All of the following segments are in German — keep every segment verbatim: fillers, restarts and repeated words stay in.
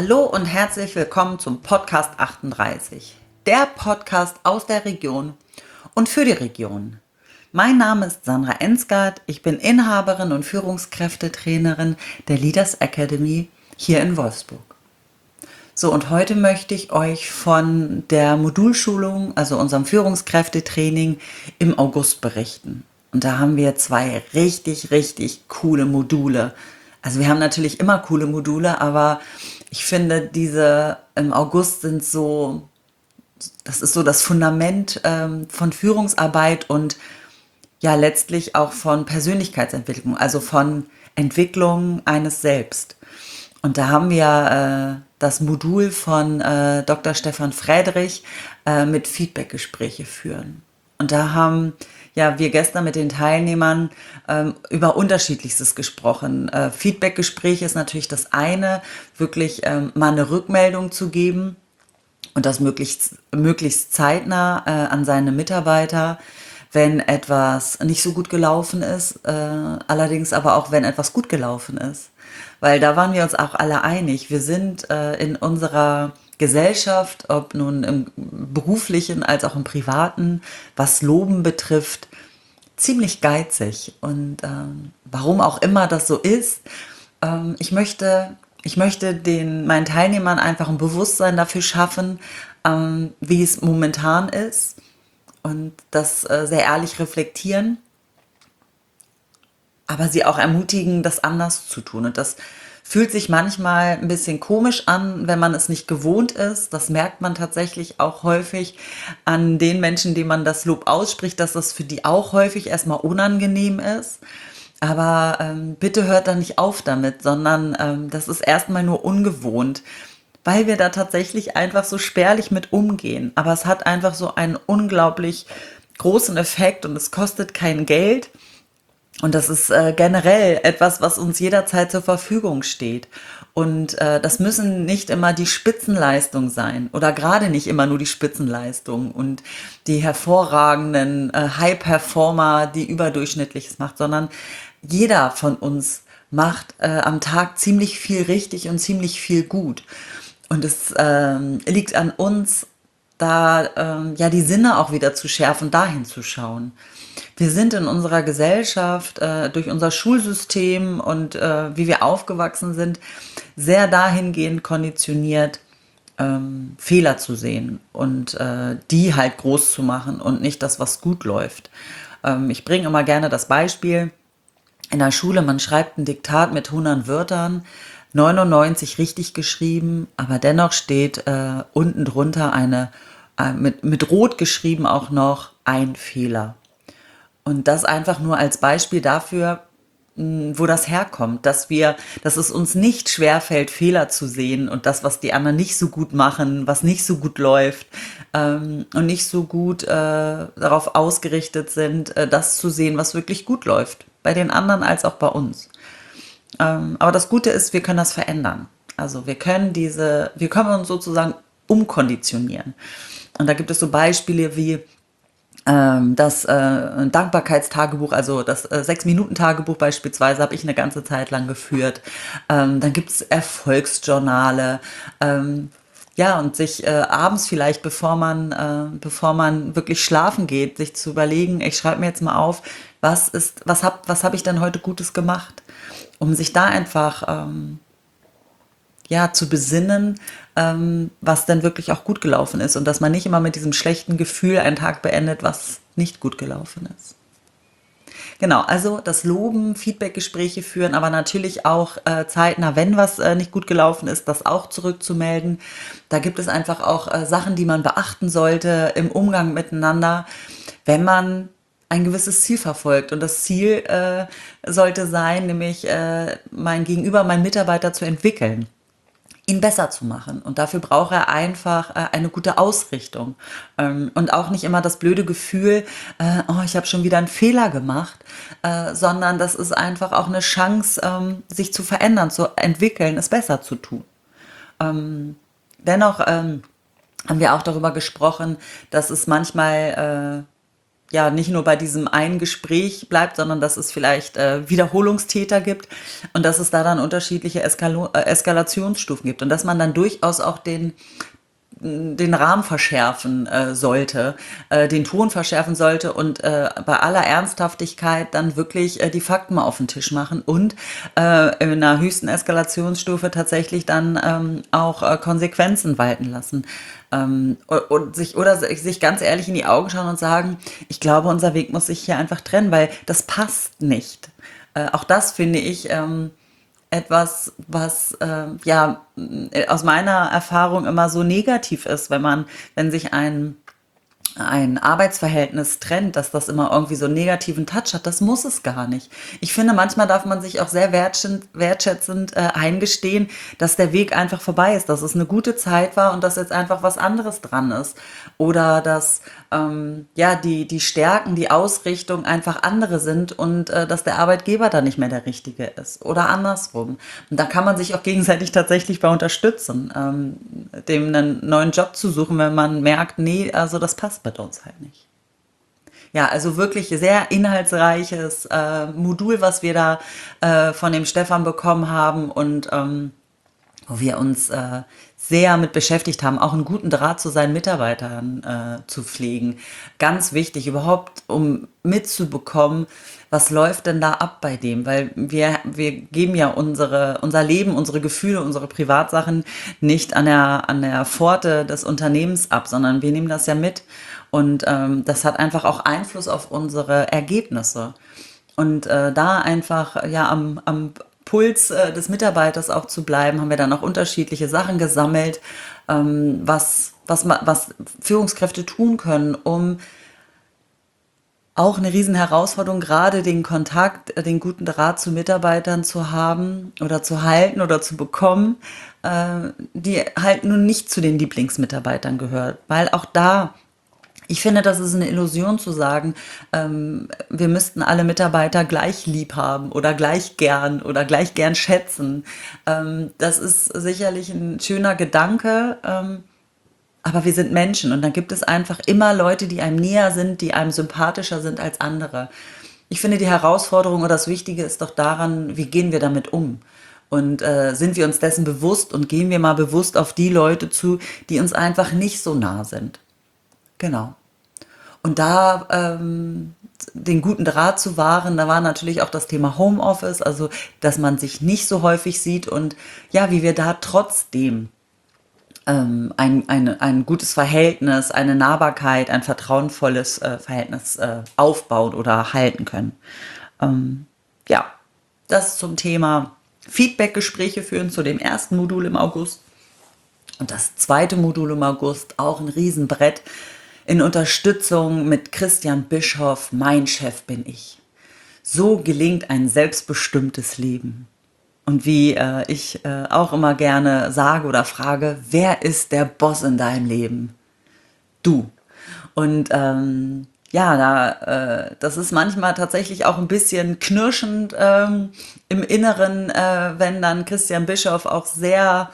Hallo und herzlich willkommen zum Podcast achtunddreißig, der Podcast aus der Region und für die Region. Mein Name ist Sandra Ensgard, ich bin Inhaberin und Führungskräftetrainerin der Leaders Academy hier in Wolfsburg. So, und heute möchte ich euch von der Modulschulung, also unserem Führungskräftetraining im August berichten. Und da haben wir zwei richtig, richtig coole Module. Also wir haben natürlich immer coole Module, aber ich finde, diese im August sind so, das ist so das Fundament ähm, von Führungsarbeit und ja letztlich auch von Persönlichkeitsentwicklung, also von Entwicklung eines Selbst. Und da haben wir äh, das Modul von äh, Doktor Stefan Friedrich äh, mit Feedbackgespräche führen. Und da haben ja wir gestern mit den Teilnehmern ähm, über Unterschiedlichstes gesprochen. Äh, Feedbackgespräch ist natürlich das eine, wirklich ähm, mal eine Rückmeldung zu geben und das möglichst, möglichst zeitnah äh, an seine Mitarbeiter, wenn etwas nicht so gut gelaufen ist, äh, allerdings aber auch, wenn etwas gut gelaufen ist. Weil da waren wir uns auch alle einig. Wir sind äh, in unserer Gesellschaft, ob nun im beruflichen als auch im privaten, was Loben betrifft, ziemlich geizig. Und ähm, warum auch immer das so ist, ähm, ich möchte, ich möchte den, meinen Teilnehmern einfach ein Bewusstsein dafür schaffen, ähm, wie es momentan ist und das äh, sehr ehrlich reflektieren, aber sie auch ermutigen, das anders zu tun. Und das fühlt sich manchmal ein bisschen komisch an, wenn man es nicht gewohnt ist. Das merkt man tatsächlich auch häufig an den Menschen, denen man das Lob ausspricht, dass das für die auch häufig erstmal unangenehm ist. Aber ähm, bitte hört da nicht auf damit, sondern ähm, das ist erstmal nur ungewohnt, weil wir da tatsächlich einfach so spärlich mit umgehen. Aber es hat einfach so einen unglaublich großen Effekt und es kostet kein Geld. Und das ist äh, generell etwas, was uns jederzeit zur Verfügung steht. Und äh, das müssen nicht immer die Spitzenleistungen sein oder gerade nicht immer nur die Spitzenleistungen und die hervorragenden äh, High-Performer, die Überdurchschnittliches macht, sondern jeder von uns macht äh, am Tag ziemlich viel richtig und ziemlich viel gut. Und es ähm, liegt an uns, da ähm, ja die Sinne auch wieder zu schärfen, dahin zu schauen. Wir sind in unserer Gesellschaft äh, durch unser Schulsystem und äh, wie wir aufgewachsen sind, sehr dahingehend konditioniert, ähm, Fehler zu sehen und äh, die halt groß zu machen und nicht das, was gut läuft. Ähm, ich bringe immer gerne das Beispiel, in der Schule, man schreibt ein Diktat mit hundert Wörtern, neunundneunzig richtig geschrieben, aber dennoch steht äh, unten drunter eine, äh, mit, mit rot geschrieben auch noch ein Fehler. Und das einfach nur als Beispiel dafür, wo das herkommt, dass wir, dass es uns nicht schwerfällt, Fehler zu sehen und das, was die anderen nicht so gut machen, was nicht so gut läuft ähm, und nicht so gut äh, darauf ausgerichtet sind, äh, das zu sehen, was wirklich gut läuft, bei den anderen als auch bei uns. Ähm, aber das Gute ist, wir können das verändern. Also wir können diese, wir können uns sozusagen umkonditionieren. Und da gibt es so Beispiele wie ähm, das äh, Dankbarkeitstagebuch, also das äh, Sechs-Minuten-Tagebuch beispielsweise, habe ich eine ganze Zeit lang geführt. Ähm, dann gibt es Erfolgsjournale. Ähm, ja, und sich äh, abends vielleicht, bevor man, äh, bevor man wirklich schlafen geht, sich zu überlegen, ich schreibe mir jetzt mal auf, was ist, was hab, was habe ich denn heute Gutes gemacht? Um sich da einfach ähm, ja, zu besinnen, ähm, was denn wirklich auch gut gelaufen ist und dass man nicht immer mit diesem schlechten Gefühl einen Tag beendet, was nicht gut gelaufen ist. Genau, also das Loben, Feedbackgespräche führen, aber natürlich auch äh, zeitnah, wenn was äh, nicht gut gelaufen ist, das auch zurückzumelden. Da gibt es einfach auch äh, Sachen, die man beachten sollte im Umgang miteinander, wenn man ein gewisses Ziel verfolgt. Und das Ziel äh, sollte sein, nämlich äh, mein Gegenüber, meinen Mitarbeiter zu entwickeln, ihn besser zu machen. Und dafür braucht er einfach äh, eine gute Ausrichtung. Ähm, und auch nicht immer das blöde Gefühl, äh, oh, ich habe schon wieder einen Fehler gemacht, äh, sondern das ist einfach auch eine Chance, ähm, sich zu verändern, zu entwickeln, es besser zu tun. Ähm, dennoch ähm, haben wir auch darüber gesprochen, dass es manchmal äh, ja nicht nur bei diesem einen Gespräch bleibt, sondern dass es vielleicht äh, Wiederholungstäter gibt und dass es da dann unterschiedliche Eskalo äh, Eskalationsstufen gibt und dass man dann durchaus auch den den Rahmen verschärfen äh, sollte, äh, den Ton verschärfen sollte und äh, bei aller Ernsthaftigkeit dann wirklich äh, die Fakten mal auf den Tisch machen und äh, in einer höchsten Eskalationsstufe tatsächlich dann ähm, auch äh, Konsequenzen walten lassen. Ähm, und, und sich oder sich ganz ehrlich in die Augen schauen und sagen, ich glaube, unser Weg muss sich hier einfach trennen, weil das passt nicht. Äh, auch das finde ich ähm, etwas, was äh, ja aus meiner Erfahrung immer so negativ ist, wenn man, wenn sich ein ein Arbeitsverhältnis trennt, dass das immer irgendwie so einen negativen Touch hat. Das muss es gar nicht. Ich finde, manchmal darf man sich auch sehr wertschätzend, wertschätzend äh, eingestehen, dass der Weg einfach vorbei ist, dass es eine gute Zeit war und dass jetzt einfach was anderes dran ist. Oder dass ähm, ja die, die Stärken, die Ausrichtung einfach andere sind und äh, dass der Arbeitgeber da nicht mehr der Richtige ist. Oder andersrum. Und da kann man sich auch gegenseitig tatsächlich bei unterstützen, ähm, dem einen neuen Job zu suchen, wenn man merkt, nee, also das passt bei uns halt nicht. Ja, also wirklich sehr inhaltsreiches äh, Modul, was wir da äh, von dem Stefan bekommen haben und ähm, wo wir uns äh, sehr mit beschäftigt haben, auch einen guten Draht zu seinen Mitarbeitern äh, zu pflegen. Ganz wichtig, überhaupt, um mitzubekommen, was läuft denn da ab bei dem? Weil wir, wir geben ja unsere, unser Leben, unsere Gefühle, unsere Privatsachen nicht an der, an der Pforte des Unternehmens ab, sondern wir nehmen das ja mit. Und ähm, das hat einfach auch Einfluss auf unsere Ergebnisse. Und äh, da einfach ja am, am Puls äh, des Mitarbeiters auch zu bleiben, haben wir dann auch unterschiedliche Sachen gesammelt, ähm, was, was, ma- was Führungskräfte tun können, um auch eine riesen Herausforderung, gerade den Kontakt, äh, den guten Draht zu Mitarbeitern zu haben oder zu halten oder zu bekommen, äh, die halt nun nicht zu den Lieblingsmitarbeitern gehört. Weil auch da, ich finde, das ist eine Illusion zu sagen, ähm, wir müssten alle Mitarbeiter gleich lieb haben oder gleich gern oder gleich gern schätzen. Ähm, das ist sicherlich ein schöner Gedanke, ähm, aber wir sind Menschen und dann gibt es einfach immer Leute, die einem näher sind, die einem sympathischer sind als andere. Ich finde, die Herausforderung oder das Wichtige ist doch daran, wie gehen wir damit um? Und äh, sind wir uns dessen bewusst und gehen wir mal bewusst auf die Leute zu, die uns einfach nicht so nah sind. Genau. Und da ähm, den guten Draht zu wahren, da war natürlich auch das Thema Homeoffice, also dass man sich nicht so häufig sieht und ja, wie wir da trotzdem ähm, ein, ein, ein gutes Verhältnis, eine Nahbarkeit, ein vertrauensvolles äh, Verhältnis äh, aufbauen oder halten können. Ähm, ja, das zum Thema Feedbackgespräche führen zu dem ersten Modul im August. Und das zweite Modul im August, auch ein Riesenbrett, in Unterstützung mit Christian Bischoff, mein Chef bin ich. So gelingt ein selbstbestimmtes Leben. Und wie äh, ich äh, auch immer gerne sage oder frage, wer ist der Boss in deinem Leben? Du. Und ähm, ja, da, äh, das ist manchmal tatsächlich auch ein bisschen knirschend ähm, im Inneren, äh, wenn dann Christian Bischoff auch sehr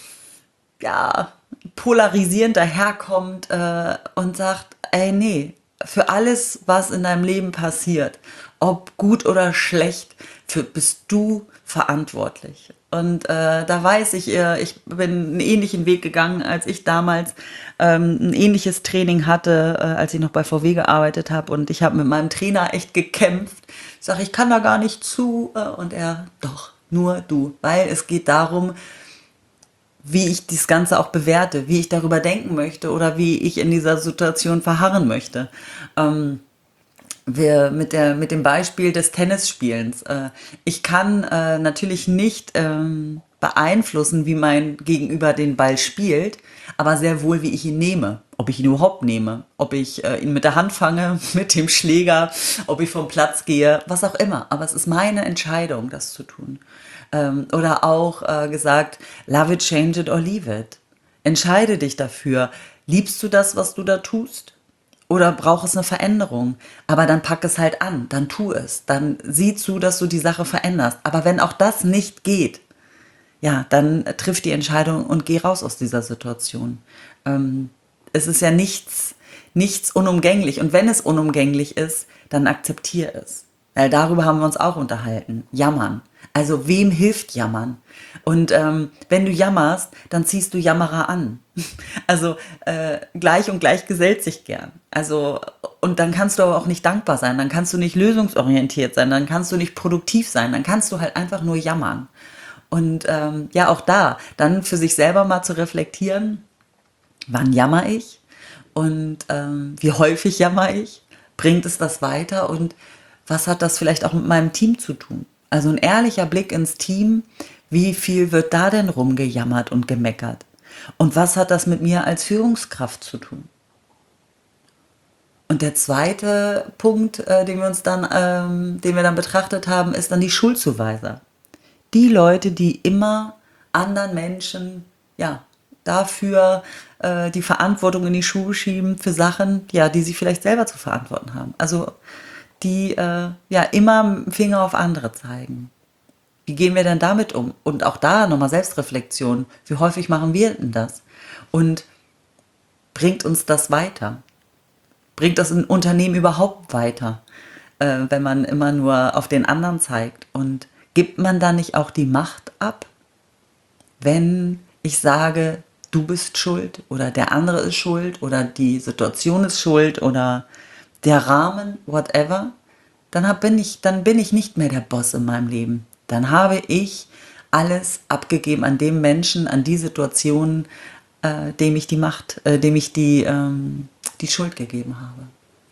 ja, polarisierend daherkommt äh, und sagt, ey, nee, für alles, was in deinem Leben passiert, ob gut oder schlecht, für, bist du verantwortlich. Und äh, da weiß ich, äh, ich bin einen ähnlichen Weg gegangen, als ich damals ähm, ein ähnliches Training hatte, äh, als ich noch bei V W gearbeitet habe. Und ich habe mit meinem Trainer echt gekämpft. Ich sage, ich kann da gar nicht zu. Äh, und er, doch, nur du. Weil es geht darum, wie ich das Ganze auch bewerte, wie ich darüber denken möchte oder wie ich in dieser Situation verharren möchte. Ähm, wir mit der mit dem Beispiel des Tennisspielens. Äh, ich kann äh, natürlich nicht ähm, beeinflussen, wie mein Gegenüber den Ball spielt, aber sehr wohl, wie ich ihn nehme. Ob ich ihn überhaupt nehme, ob ich äh, ihn mit der Hand fange, mit dem Schläger, ob ich vom Platz gehe, was auch immer. Aber es ist meine Entscheidung, das zu tun. Ähm, oder auch äh, gesagt, love it, change it or leave it. Entscheide dich dafür. Liebst du das, was du da tust? Oder braucht es eine Veränderung? Aber dann pack es halt an, dann tu es. Dann sieh zu, dass du die Sache veränderst. Aber wenn auch das nicht geht, ja, dann äh, triff die Entscheidung und geh raus aus dieser Situation. Ähm, es ist ja nichts, nichts unumgänglich. Und wenn es unumgänglich ist, dann akzeptiere es. Weil darüber haben wir uns auch unterhalten. Jammern. Also wem hilft Jammern? Und ähm, wenn du jammerst, dann ziehst du Jammerer an. Also äh, gleich und gleich gesellt sich gern. Also und dann kannst du aber auch nicht dankbar sein, dann kannst du nicht lösungsorientiert sein, dann kannst du nicht produktiv sein, dann kannst du halt einfach nur jammern. Und ähm, ja, auch da, dann für sich selber mal zu reflektieren, wann jammer ich und ähm, wie häufig jammer ich, bringt es das weiter und was hat das vielleicht auch mit meinem Team zu tun? Also ein ehrlicher Blick ins Team, wie viel wird da denn rumgejammert und gemeckert? Und was hat das mit mir als Führungskraft zu tun? Und der zweite Punkt, äh, den wir uns dann, ähm, den wir dann betrachtet haben, ist dann die Schuldzuweiser. Die Leute, die immer anderen Menschen, ja, dafür äh, die Verantwortung in die Schuhe schieben für Sachen, ja, die sie vielleicht selber zu verantworten haben. Also die äh, ja immer mit dem Finger auf andere zeigen. Wie gehen wir denn damit um? Und auch da nochmal Selbstreflexion. Wie häufig machen wir denn das? Und bringt uns das weiter? Bringt das ein Unternehmen überhaupt weiter, äh, wenn man immer nur auf den anderen zeigt? Und gibt man da nicht auch die Macht ab, wenn ich sage, du bist schuld oder der andere ist schuld oder die Situation ist schuld oder der Rahmen, whatever, dann hab, bin ich, dann bin ich nicht mehr der Boss in meinem Leben. Dann habe ich alles abgegeben an dem Menschen, an die Situation, äh, dem ich die Macht, äh, dem ich die, ähm, die Schuld gegeben habe.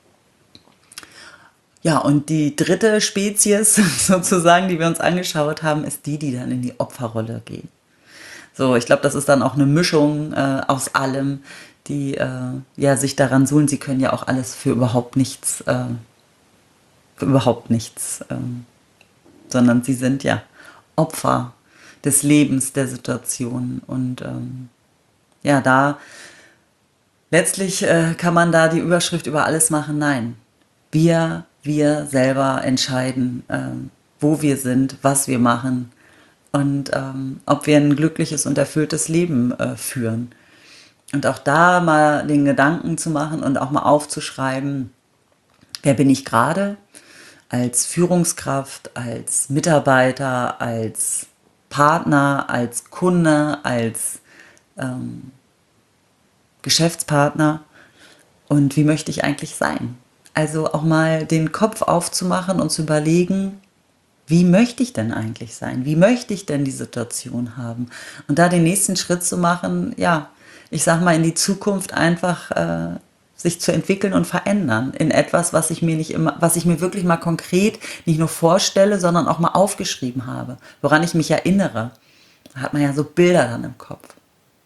Ja, und die dritte Spezies sozusagen, die wir uns angeschaut haben, ist die, die dann in die Opferrolle geht. So, ich glaube, das ist dann auch eine Mischung äh, aus allem, die äh, ja, sich daran suhlen, sie können ja auch alles für überhaupt nichts, äh, für überhaupt nichts, ähm, sondern sie sind ja Opfer des Lebens, der Situation. Und ähm, ja, da letztlich äh, kann man da die Überschrift über alles machen, nein. Wir, wir selber entscheiden, ähm, wo wir sind, was wir machen und ähm, ob wir ein glückliches und erfülltes Leben äh, führen. Und auch da mal den Gedanken zu machen und auch mal aufzuschreiben, wer bin ich gerade als Führungskraft, als Mitarbeiter, als Partner, als Kunde, als ähm, Geschäftspartner und wie möchte ich eigentlich sein? Also auch mal den Kopf aufzumachen und zu überlegen, wie möchte ich denn eigentlich sein? Wie möchte ich denn die Situation haben? Und da den nächsten Schritt zu machen, ja, ich sag mal, in die Zukunft einfach äh, sich zu entwickeln und verändern in etwas, was ich mir nicht immer, was ich mir wirklich mal konkret nicht nur vorstelle, sondern auch mal aufgeschrieben habe, woran ich mich erinnere. Da hat man ja so Bilder dann im Kopf.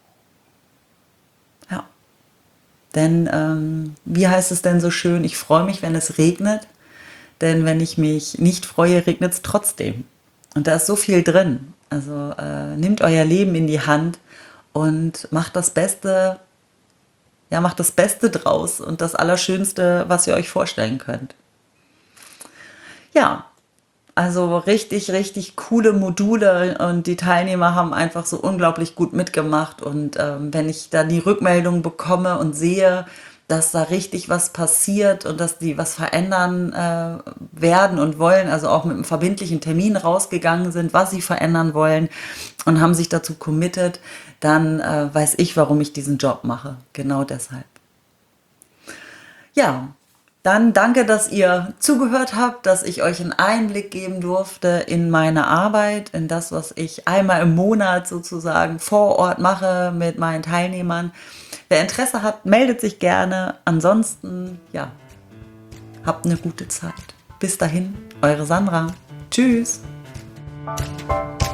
Ja. Denn ähm, wie heißt es denn so schön, ich freue mich, wenn es regnet, denn wenn ich mich nicht freue, regnet es trotzdem. Und da ist so viel drin. Also äh, nehmt euer Leben in die Hand und macht das Beste, ja, macht das Beste draus und das Allerschönste, was ihr euch vorstellen könnt. Ja, also richtig, richtig coole Module und die Teilnehmer haben einfach so unglaublich gut mitgemacht und ähm, wenn ich da die Rückmeldung bekomme und sehe, dass da richtig was passiert und dass die was verändern äh, werden und wollen, also auch mit einem verbindlichen Termin rausgegangen sind, was sie verändern wollen und haben sich dazu committed, dann äh, weiß ich, warum ich diesen Job mache. Genau deshalb. Ja, dann danke, dass ihr zugehört habt, dass ich euch einen Einblick geben durfte in meine Arbeit, in das, was ich einmal im Monat sozusagen vor Ort mache mit meinen Teilnehmern. Wer Interesse hat, meldet sich gerne. Ansonsten, ja, habt eine gute Zeit. Bis dahin, eure Sandra. Tschüss.